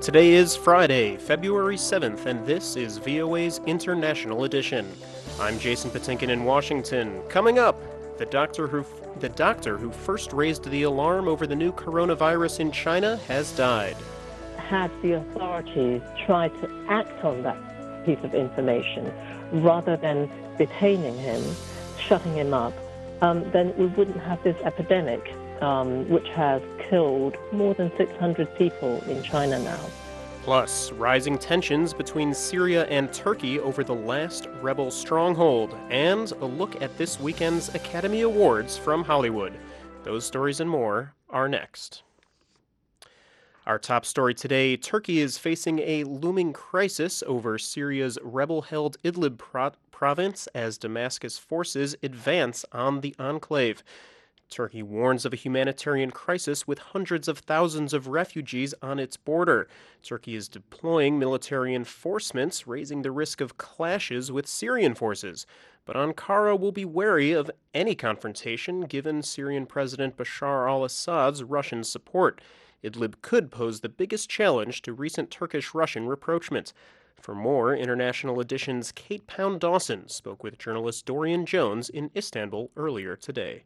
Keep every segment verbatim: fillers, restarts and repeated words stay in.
Today is Friday, February seventh, and this is V O A's International Edition. I'm Jason Patinkin in Washington. Coming up, the doctor who the doctor who first raised the alarm over the new coronavirus in China has died. Had the authorities tried to act on that piece of information rather than detaining him, shutting him up, um, then we wouldn't have this epidemic, um, which has killed more than six hundred people in China now. Plus, rising tensions between Syria and Turkey over the last rebel stronghold, and a look at this weekend's Academy Awards from Hollywood. Those stories and more are next. Our top story today, Turkey is facing a looming crisis over Syria's rebel-held Idlib pro- province as Damascus forces advance on the enclave. Turkey warns of a humanitarian crisis with hundreds of thousands of refugees on its border. Turkey is deploying military enforcements, raising the risk of clashes with Syrian forces. But Ankara will be wary of any confrontation given Syrian President Bashar al-Assad's Russian support. Idlib could pose the biggest challenge to recent Turkish-Russian rapprochement. For more, International Edition's Kate Pound-Dawson spoke with journalist Dorian Jones in Istanbul earlier today.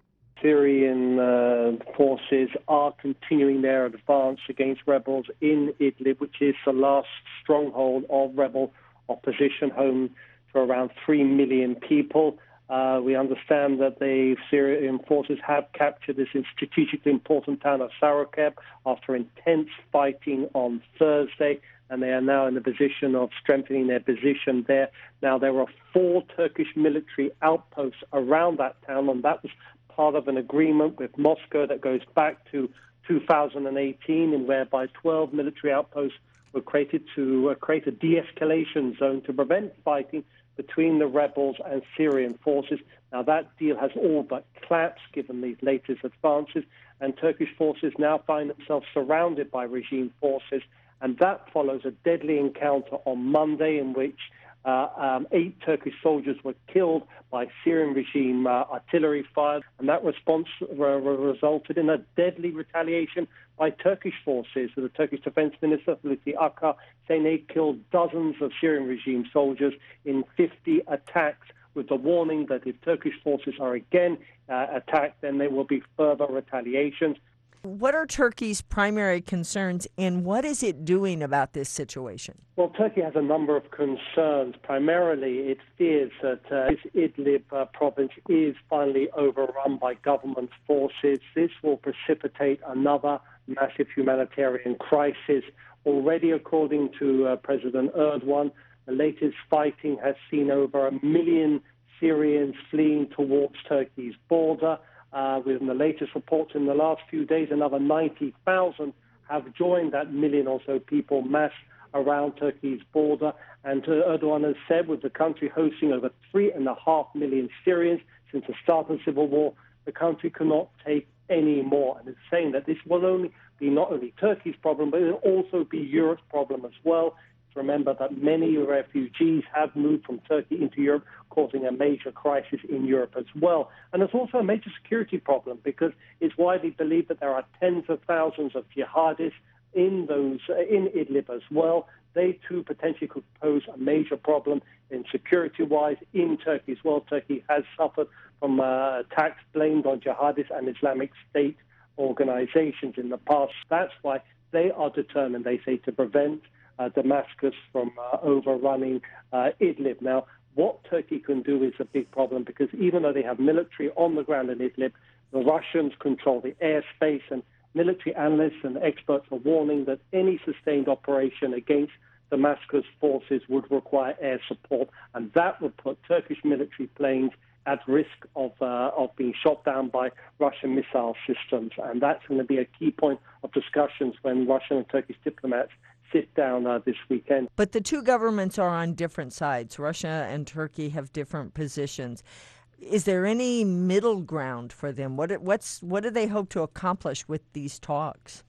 Syrian uh, forces are continuing their advance against rebels in Idlib, which is the last stronghold of rebel opposition, home to around three million people. Uh, we understand that the Syrian forces have captured this strategically important town of Sarakeb after intense fighting on Thursday, and they are now in the position of strengthening their position there. Now, there are four Turkish military outposts around that town, and that was part of an agreement with Moscow that goes back to two thousand eighteen, and whereby twelve military outposts were created to uh, create a de-escalation zone to prevent fighting between the rebels and Syrian forces. Now, that deal has all but collapsed given these latest advances, and Turkish forces now find themselves surrounded by regime forces, and that follows a deadly encounter on Monday in which Uh, um, eight Turkish soldiers were killed by Syrian regime uh, artillery fire, and that response re- re- resulted in a deadly retaliation by Turkish forces. So the Turkish Defense Minister, Hulusi Akar, saying they killed dozens of Syrian regime soldiers in fifty attacks, with the warning that if Turkish forces are again uh, attacked, then there will be further retaliations. What are Turkey's primary concerns, and what is it doing about this situation? Well, Turkey has a number of concerns. Primarily, it fears that uh, this Idlib uh, province is finally overrun by government forces. This will precipitate another massive humanitarian crisis. Already, according to uh, President Erdogan, the latest fighting has seen over a million Syrians fleeing towards Turkey's border. Uh, within the latest reports in the last few days, another ninety thousand have joined that million or so people massed around Turkey's border. And uh, Erdogan has said, with the country hosting over three and a half million Syrians since the start of the civil war, the country cannot take any more. And it's saying that this will only be not only Turkey's problem, but it will also be Europe's problem as well. Remember that many refugees have moved from Turkey into Europe, causing a major crisis in Europe as well. And there's also a major security problem because it's widely believed that there are tens of thousands of jihadists in those in Idlib as well. They too potentially could pose a major problem in security-wise in Turkey as well. Turkey has suffered from uh, attacks blamed on jihadists and Islamic State organizations in the past. That's why they are determined, they say, to prevent Uh, Damascus from uh, overrunning uh, Idlib. Now, what Turkey can do is a big problem because even though they have military on the ground in Idlib, the Russians control the airspace, and military analysts and experts are warning that any sustained operation against Damascus forces would require air support, and that would put Turkish military planes at risk of uh, of being shot down by Russian missile systems. And that's going to be a key point of discussions when Russian and Turkish diplomats sit down uh, this weekend. But the two governments are on different sides. Russia and Turkey have different positions. Is there any middle ground for them? What what's what do they hope to accomplish with these talks?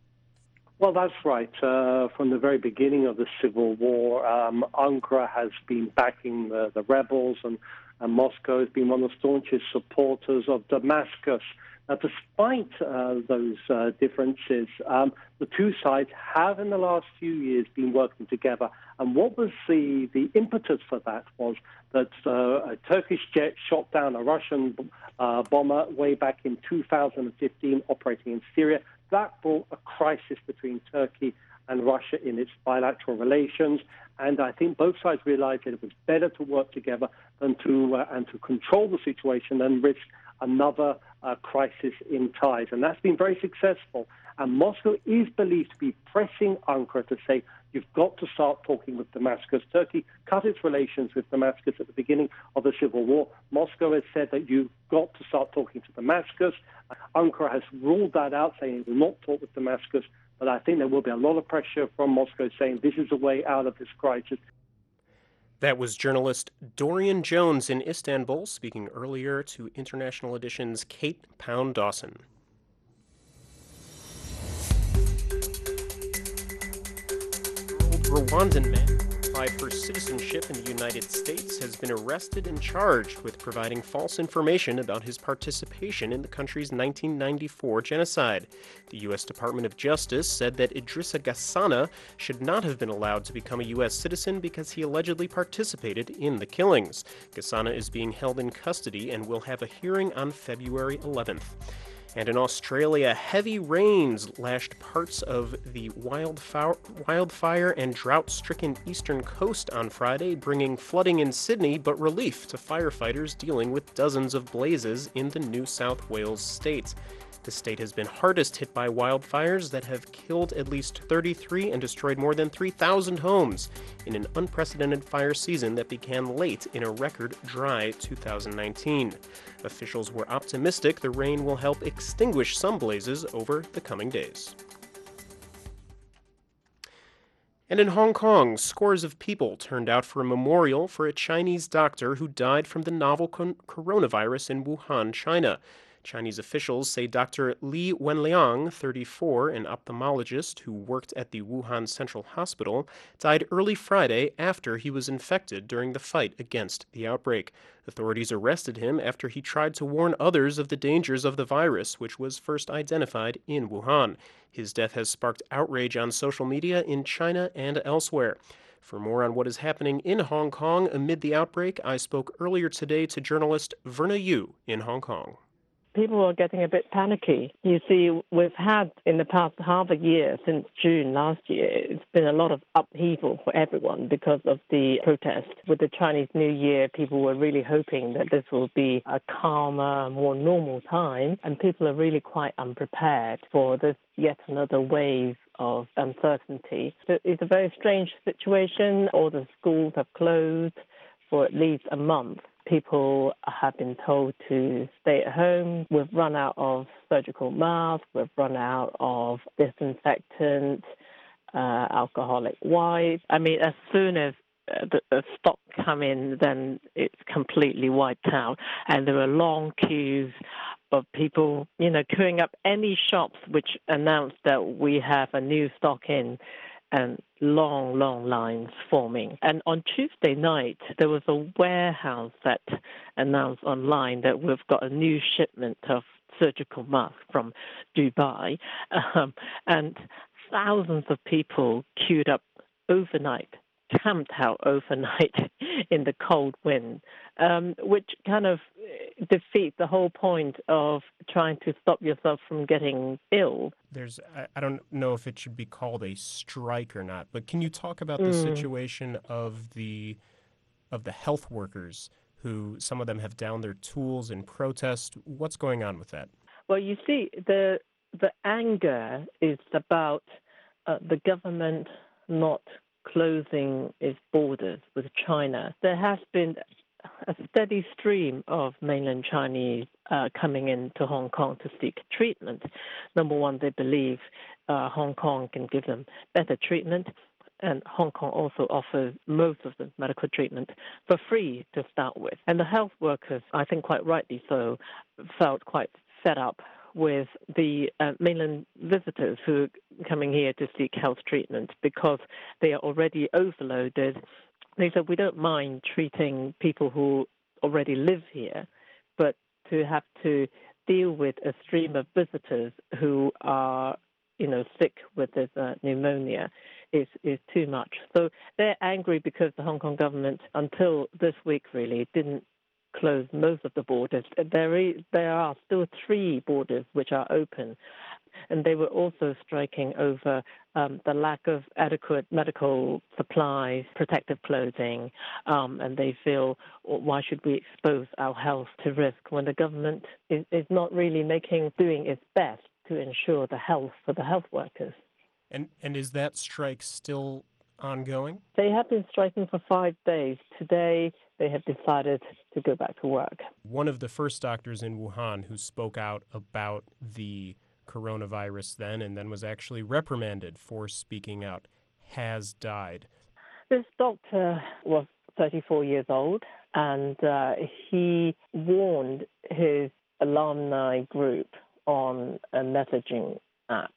Well, that's right. Uh, from the very beginning of the civil war, um, Ankara has been backing the, the rebels, and, and Moscow has been one of the staunchest supporters of Damascus. Now, despite uh, those uh, differences, um, the two sides have in the last few years been working together. And what was the, the impetus for that was that uh, a Turkish jet shot down a Russian uh, bomber way back in two thousand fifteen operating in Syria. That brought a crisis between Turkey and Russia in its bilateral relations. And I think both sides realized that it was better to work together than to uh, and to control the situation than risk another uh, crisis in ties. And that's been very successful. And Moscow is believed to be pressing Ankara to say, you've got to start talking with Damascus. Turkey cut its relations with Damascus at the beginning of the civil war. Moscow has said that you've got to start talking to Damascus. Ankara has ruled that out, saying it will not talk with Damascus. But I think there will be a lot of pressure from Moscow saying this is a way out of this crisis. That was journalist Dorian Jones in Istanbul, speaking earlier to International Edition's Kate Pound-Dawson. Rwandan man who applied for citizenship in the United States has been arrested and charged with providing false information about his participation in the country's nineteen ninety-four genocide. The U S Department of Justice said that Idrissa Gassana should not have been allowed to become a U S citizen because he allegedly participated in the killings. Gassana is being held in custody and will have a hearing on February eleventh. And in Australia, heavy rains lashed parts of the wildfire, wildfire and drought-stricken eastern coast on Friday, bringing flooding in Sydney, but relief to firefighters dealing with dozens of blazes in the New South Wales state. The state has been hardest hit by wildfires that have killed at least thirty-three and destroyed more than three thousand homes in an unprecedented fire season that began late in a record dry two thousand nineteen. Officials were optimistic the rain will help extinguish some blazes over the coming days. And in Hong Kong, scores of people turned out for a memorial for a Chinese doctor who died from the novel con- coronavirus in Wuhan, China. Chinese officials say Doctor Li Wenliang, thirty-four, an ophthalmologist who worked at the Wuhan Central Hospital, died early Friday after he was infected during the fight against the outbreak. Authorities arrested him after he tried to warn others of the dangers of the virus, which was first identified in Wuhan. His death has sparked outrage on social media in China and elsewhere. For more on what is happening in Hong Kong amid the outbreak, I spoke earlier today to journalist Verna Yu in Hong Kong. People are getting a bit panicky. You see, we've had in the past half a year, since June last year, it's been a lot of upheaval for everyone because of the protest. With the Chinese New Year, people were really hoping that this will be a calmer, more normal time, and people are really quite unprepared for this yet another wave of uncertainty. So it's a very strange situation. All the schools have closed for at least a month. People have been told to stay at home. We've run out of surgical masks. We've run out of disinfectant, uh, alcoholic wipes. I mean, as soon as the, the stock come in, then it's completely wiped out. And there are long queues of people, you know, queuing up any shops which announce that we have a new stock in, and long, long lines forming. And on Tuesday night, there was a warehouse that announced online that we've got a new shipment of surgical masks from Dubai. Um, and thousands of people queued up overnight, camped out overnight in the cold wind, um, which kind of defeats the whole point of trying to stop yourself from getting ill. There's, I don't know if it should be called a strike or not, but can you talk about the mm. situation of the of the health workers who, some of them have downed their tools in protest? What's going on with that? Well, you see, the the anger is about uh, the government not closing its borders with China. There has been a steady stream of mainland Chinese uh, coming into Hong Kong to seek treatment. Number one, they believe uh, Hong Kong can give them better treatment, and Hong Kong also offers most of the medical treatment for free to start with. And the health workers, I think quite rightly so, felt quite fed up with the uh, mainland visitors who are coming here to seek health treatment because they are already overloaded. They said, we don't mind treating people who already live here, but to have to deal with a stream of visitors who are, you know, sick with this uh, pneumonia is, is too much. So they're angry because the Hong Kong government, until this week really, didn't close most of the borders. There is, there are still three borders which are open. And they were also striking over um, the lack of adequate medical supplies, protective clothing, um, and they feel, why should we expose our health to risk when the government is, is not really making, doing its best to ensure the health for the health workers. And and is that strike still ongoing? They have been striking for five days. Today, they have decided to go back to work. One of the first doctors in Wuhan who spoke out about the coronavirus then and then was actually reprimanded for speaking out has died. This doctor was thirty-four years old, and uh, he warned his alumni group on a messaging app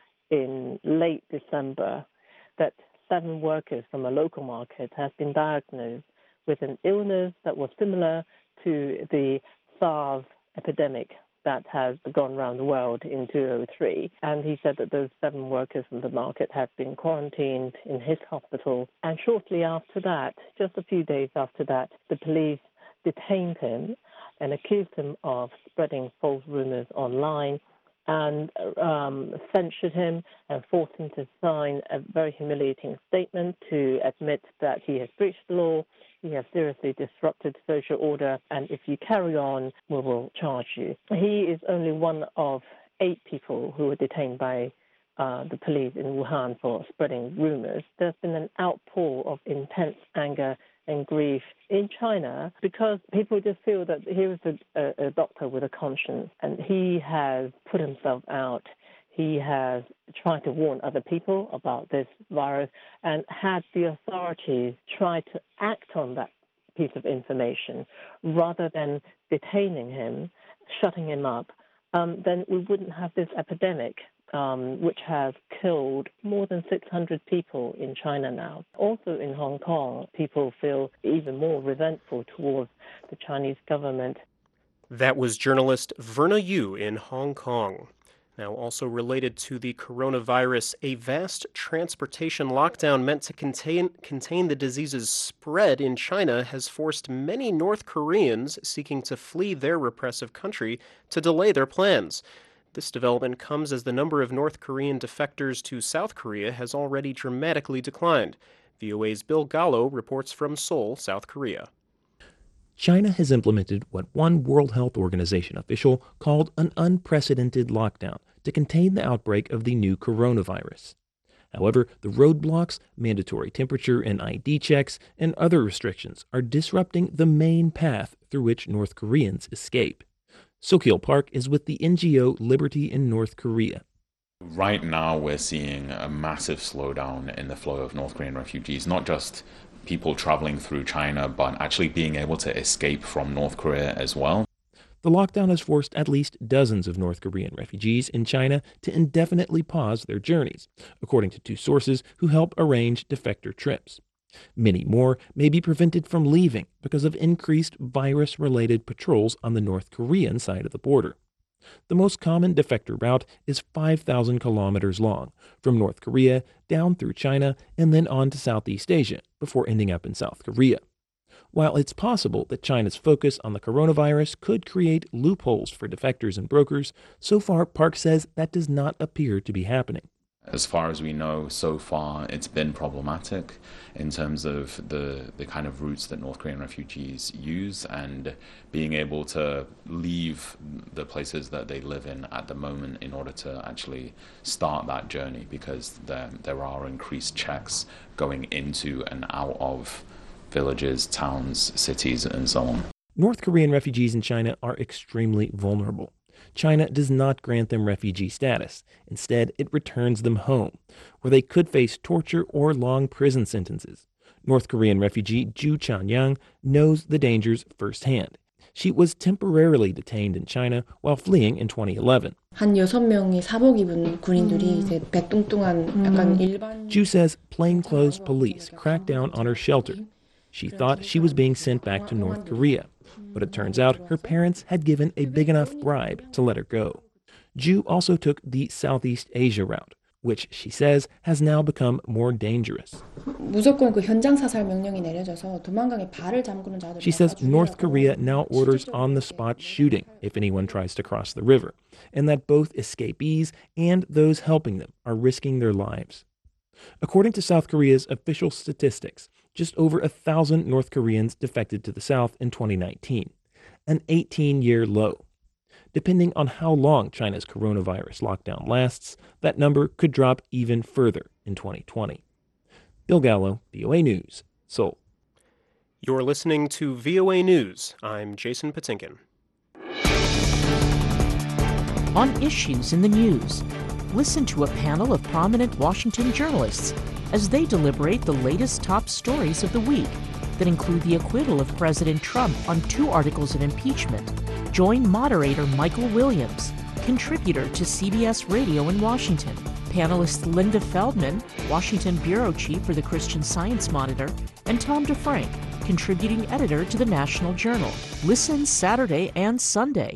in late December that seven workers from a local market have been diagnosed with an illness that was similar to the SARS epidemic that has gone around the world in two thousand three. And he said that those seven workers from the market had been quarantined in his hospital. And shortly after that, just a few days after that, the police detained him and accused him of spreading false rumors online and um, censured him and forced him to sign a very humiliating statement to admit that he has breached the law, he has seriously disrupted social order, and if you carry on, we will charge you. He is only one of eight people who were detained by uh, the police in Wuhan for spreading rumors. There's been an outpour of intense anger and grief in China because people just feel that he was a, a, a doctor with a conscience, and he has put himself out. He has tried to warn other people about this virus, and had the authorities tried to act on that piece of information rather than detaining him, shutting him up, um, then we wouldn't have this epidemic. Um, which has killed more than six hundred people in China now. Also in Hong Kong, people feel even more resentful towards the Chinese government. That was journalist Verna Yu in Hong Kong. Now, also related to the coronavirus, a vast transportation lockdown meant to contain, contain the disease's spread in China has forced many North Koreans seeking to flee their repressive country to delay their plans. This development comes as the number of North Korean defectors to South Korea has already dramatically declined. V O A's Bill Gallo reports from Seoul, South Korea. China has implemented what one World Health Organization official called an unprecedented lockdown to contain the outbreak of the new coronavirus. However, the roadblocks, mandatory temperature and I D checks, and other restrictions are disrupting the main path through which North Koreans escape. Sokil Park is with the N G O Liberty in North Korea. Right now, we're seeing a massive slowdown in the flow of North Korean refugees, not just people traveling through China, but actually being able to escape from North Korea as well. The lockdown has forced at least dozens of North Korean refugees in China to indefinitely pause their journeys, according to two sources who help arrange defector trips. Many more may be prevented from leaving because of increased virus-related patrols on the North Korean side of the border. The most common defector route is five thousand kilometers long, from North Korea down through China and then on to Southeast Asia, before ending up in South Korea. While it's possible that China's focus on the coronavirus could create loopholes for defectors and brokers, so far Park says that does not appear to be happening. As far as we know, so far it's been problematic in terms of the, the kind of routes that North Korean refugees use and being able to leave the places that they live in at the moment in order to actually start that journey, because there, there are increased checks going into and out of villages, towns, cities, and so on. North Korean refugees in China are extremely vulnerable. China does not grant them refugee status. Instead, it returns them home, where they could face torture or long prison sentences. North Korean refugee Ju Chan-yang knows the dangers firsthand. She was temporarily detained in China while fleeing in twenty eleven. 한 여섯 명의 사복 입은 군인들이 이제 배뚱뚱한 약간 일반 Ju says plainclothes police cracked down on her shelter. She thought she was being sent back to North Korea, But it turns out her parents had given a big enough bribe to let her go. Ju also took the Southeast Asia route, which she says has now become more dangerous. 무조건 그 현장 사살 명령이 내려져서 도망강에 발을 잠그는 자들을 She says North Korea now orders on-the-spot shooting if anyone tries to cross the river, and that both escapees and those helping them are risking their lives. According to South Korea's official statistics, just over a thousand North Koreans defected to the South in twenty nineteen, an eighteen-year low. Depending on how long China's coronavirus lockdown lasts, that number could drop even further in twenty twenty. Bill Gallo, V O A News, Seoul. You're listening to V O A News. I'm Jason Patinkin. On Issues in the News, listen to a panel of prominent Washington journalists as they deliberate the latest top stories of the week that include the acquittal of President Trump on two articles of impeachment. Join moderator Michael Williams, contributor to C B S Radio in Washington, panelist Linda Feldman, Washington bureau chief for the Christian Science Monitor, and Tom DeFrank, contributing editor to the National Journal. Listen Saturday and Sunday.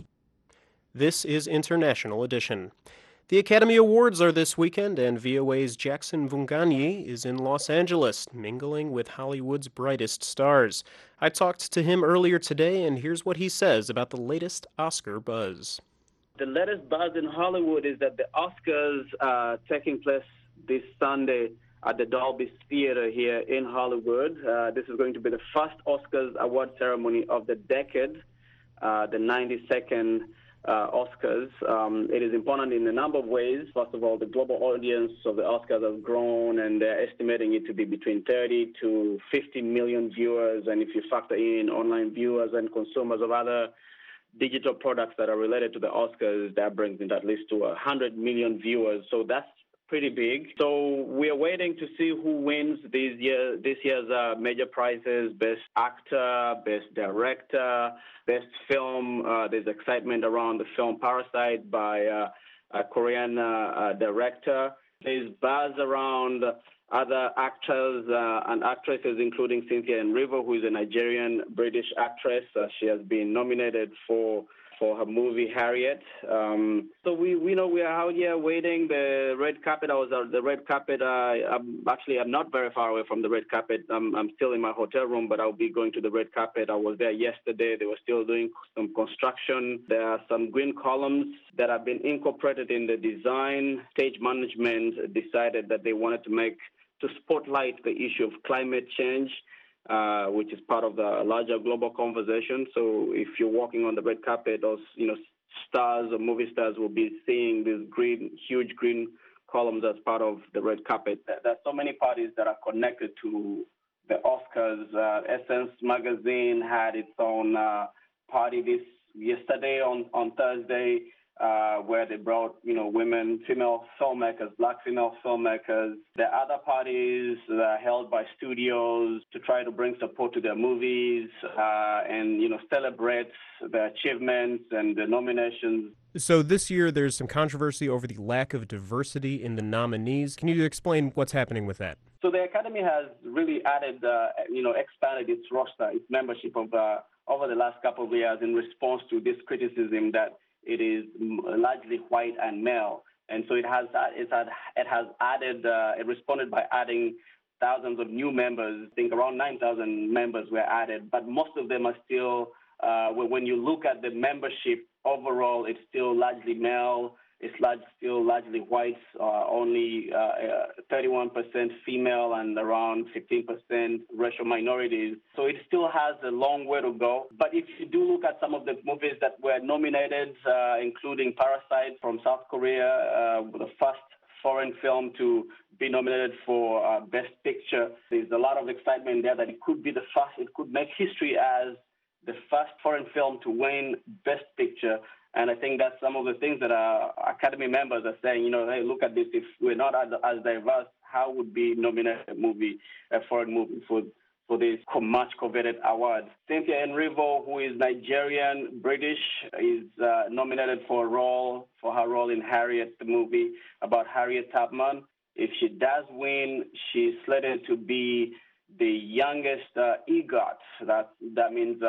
This is International Edition. The Academy Awards are this weekend, and V O A's Jackson Vunganyi is in Los Angeles, mingling with Hollywood's brightest stars. I talked to him earlier today, and here's what he says about the latest Oscar buzz. The latest buzz in Hollywood is that the Oscars are taking place this Sunday at the Dolby Theater here in Hollywood. Uh, this is going to be the first Oscars award ceremony of the decade, uh, the ninety-second Uh, Oscars. Um, it is important in a number of ways. First of all, the global audience of the Oscars has grown, and they're estimating it to be between thirty to fifty million viewers. And if you factor in online viewers and consumers of other digital products that are related to the Oscars, that brings it at least to one hundred million viewers. So that's pretty big. So we are waiting to see who wins this year, this year's uh, major prizes: Best Actor, Best Director, Best Film. Uh, there's excitement around the film Parasite by uh, a Korean uh, uh, director. There's buzz around other actors uh, and actresses, including Cynthia Erivo, who is a Nigerian British actress. Uh, she has been nominated for for her movie Harriet. Um, so we, we know we are out here waiting. The red carpet, I was uh, the red carpet, uh, I'm actually, I'm not very far away from the red carpet. I'm, I'm still in my hotel room, but I'll be going to the red carpet. I was there yesterday. They were still doing some construction. There are some green columns that have been incorporated in the design. Stage management decided that they wanted to make, to spotlight the issue of climate change. Uh, which is part of the larger global conversation. So if you're walking on the red carpet, those you know stars or movie stars will be seeing these green, huge green columns as part of the red carpet. There's so many parties that are connected to the Oscars. Uh, Essence magazine had its own uh, party this yesterday on on Thursday. Uh, where they brought, you know, women, female filmmakers, black female filmmakers. There are other parties that are held by studios to try to bring support to their movies uh, and, you know, celebrate the achievements and the nominations. So this year there's some controversy over the lack of diversity in the nominees. Can you explain what's happening with that? So the Academy has really added, uh, you know, expanded its roster, its membership of uh, over the last couple of years in response to this criticism that it is largely white and male, and so it has it has it has added uh, it responded by adding thousands of new members. I think around nine thousand members were added, but most of them are still. Uh, when you look at the membership overall, it's still largely male. It's large, still largely whites. Uh, only uh, uh, thirty-one percent female and around fifteen percent racial minorities. So it still has a long way to go. But if you do look at some of the movies that were nominated, uh, including Parasite from South Korea, uh, the first foreign film to be nominated for uh, Best Picture, there's a lot of excitement there that it could be the first. It could make history as the first foreign film to win Best Picture. And I think that's some of the things that our Academy members are saying, you know, hey, look at this. If we're not as, as diverse, how would we nominate a movie, a foreign movie for for this much coveted award? Cynthia Erivo, who is Nigerian, British, is uh, nominated for a role, for her role in Harriet, the movie about Harriet Tubman. If she does win, she's slated to be the youngest uh, EGOT. That, that means uh,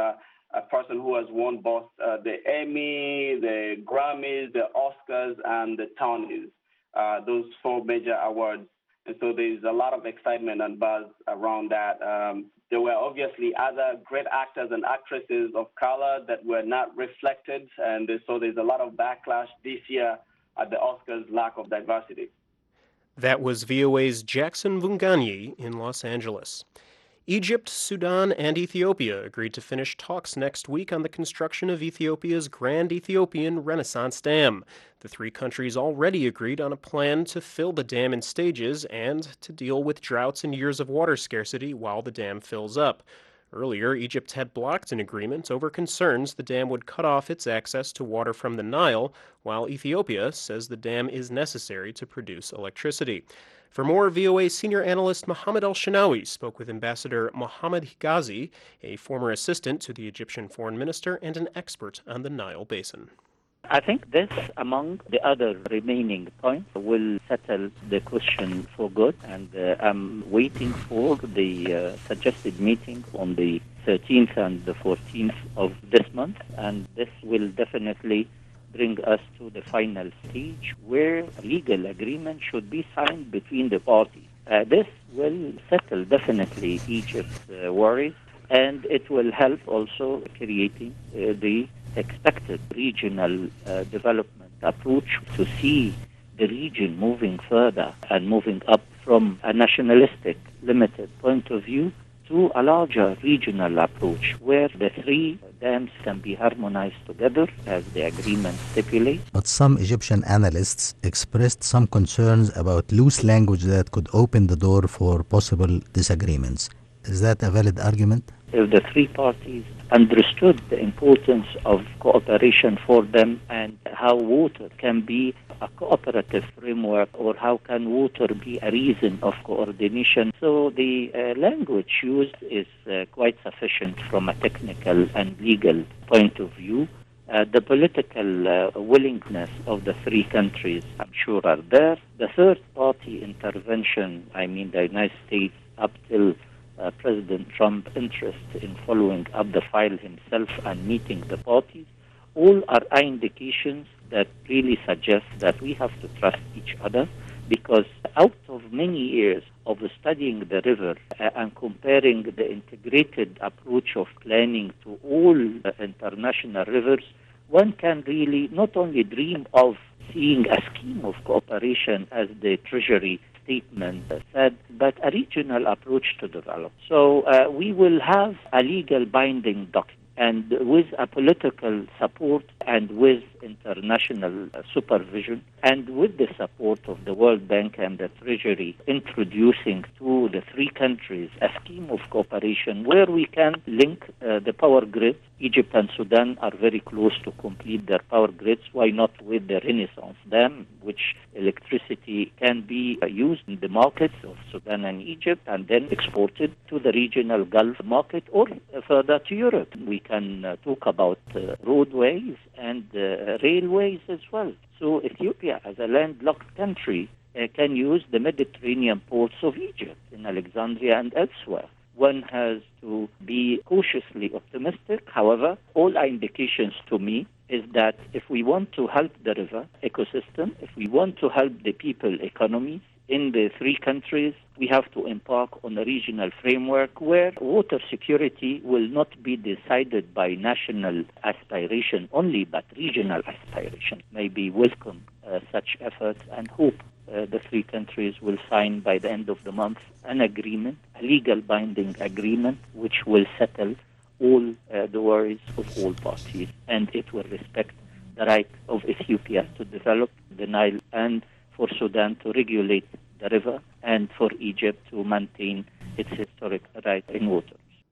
a person who has won both uh, the Emmy, the Grammys, the Oscars, and the Tonys, uh, those four major awards. And so there's a lot of excitement and buzz around that. Um, there were obviously other great actors and actresses of color that were not reflected, and so there's a lot of backlash this year at the Oscars' lack of diversity. That was V O A's Jackson Vunganyi in Los Angeles. Egypt, Sudan, and Ethiopia agreed to finish talks next week on the construction of Ethiopia's Grand Ethiopian Renaissance Dam. The three countries already agreed on a plan to fill the dam in stages and to deal with droughts and years of water scarcity while the dam fills up. Earlier, Egypt had blocked an agreement over concerns the dam would cut off its access to water from the Nile, while Ethiopia says the dam is necessary to produce electricity. For more, V O A senior analyst Mohammed El-Shinawi spoke with Ambassador Mohammed Higazi, a former assistant to the Egyptian foreign minister and an expert on the Nile Basin. I think this, among the other remaining points, will settle the question for good, and uh, I'm waiting for the uh, suggested meeting on the thirteenth and the fourteenth of this month, and this will definitely bring us to the final stage where a legal agreement should be signed between the parties. Uh, this will settle definitely Egypt's uh, worries, and it will help also creating uh, the expected regional uh, development approach to see the region moving further and moving up from a nationalistic, limited point of view to a larger regional approach where the three dams can be harmonized together as the agreement stipulates. But some Egyptian analysts expressed some concerns about loose language that could open the door for possible disagreements. Is that a valid argument? If the three parties understood the importance of cooperation for them and how water can be a cooperative framework, or how can water be a reason of coordination. So the uh, language used is uh, quite sufficient from a technical and legal point of view. Uh, the political uh, willingness of the three countries, I'm sure, are there. The third-party intervention, I mean the United States, up till uh, President Trump's interest in following up the file himself and meeting the parties, all are indications that really suggest that we have to trust each other, because out of many years of studying the river uh, and comparing the integrated approach of planning to all uh, international rivers, one can really not only dream of seeing a scheme of cooperation as the Treasury statement said, but a regional approach to develop. So uh, we will have a legal binding document, and with a political support and with international uh, supervision and with the support of the World Bank and the Treasury, introducing to the three countries a scheme of cooperation where we can link uh, the power grid. Egypt and Sudan are very close to complete their power grids. Why not with the Renaissance Dam, which electricity can be uh, used in the markets of Sudan and Egypt and then exported to the regional Gulf market or uh, further to Europe. We can uh, talk about uh, roadways and uh, railways as well. So Ethiopia, as a landlocked country, uh, can use the Mediterranean ports of Egypt in Alexandria and elsewhere. One has to be cautiously optimistic. However, all indications to me is that if we want to help the river ecosystem, if we want to help the people economies in the three countries, we have to embark on a regional framework where water security will not be decided by national aspiration only, but regional aspiration. Maybe welcome uh, such efforts and hope uh, the three countries will sign by the end of the month an agreement, a legal binding agreement, which will settle all uh, the worries of all parties, and it will respect the right of Ethiopia to develop the Nile and for Sudan to regulate the river and for Egypt to maintain its historic right in water.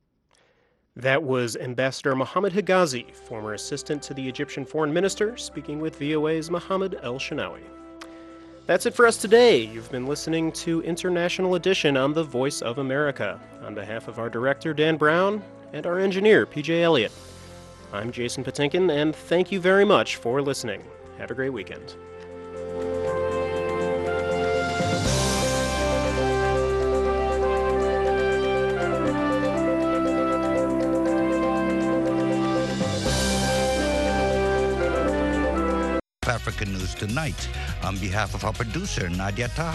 That was Ambassador Mohammed Higazi, former assistant to the Egyptian foreign minister, speaking with V O A's Mohammed El-Shinawi. That's it for us today. You've been listening to International Edition on the Voice of America. On behalf of our director, Dan Brown, and our engineer, P J Elliott, I'm Jason Patinkin, and thank you very much for listening. Have a great weekend. African News Tonight. On behalf of our producer, Nadia Taha,